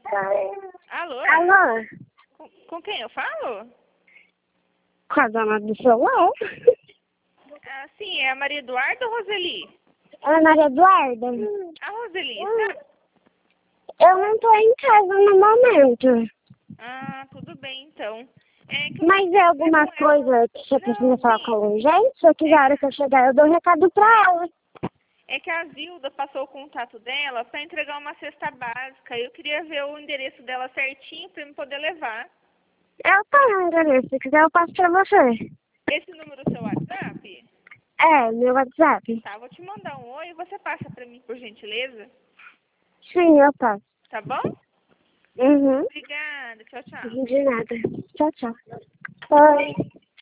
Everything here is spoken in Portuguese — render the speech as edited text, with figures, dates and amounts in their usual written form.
Alô? Alô? Com quem eu falo? Com a dona do celular? Ah, sim, é a Maria Eduarda ou Roseli? É a Maria Eduarda? A Roseli, está? Eu não tô em casa no momento. Ah, tudo bem, então. É que eu Mas é alguma com ela. coisa que você precisa falar Sim, com ela urgente? Se eu quiser, a hora que eu chegar, eu dou um recado pra ela. é que a Zilda passou o contato dela para entregar uma cesta básica. Eu queria ver o endereço dela certinho para eu poder levar. Eu tenho o endereço, se quiser eu passo pra você. Esse número do seu WhatsApp? É, meu WhatsApp. Tá, vou te mandar um oi e você passa para mim, por gentileza. Sim, eu passo. Tá bom? Uhum. Obrigada. Tchau, tchau. De nada. Tchau, tchau. Oi.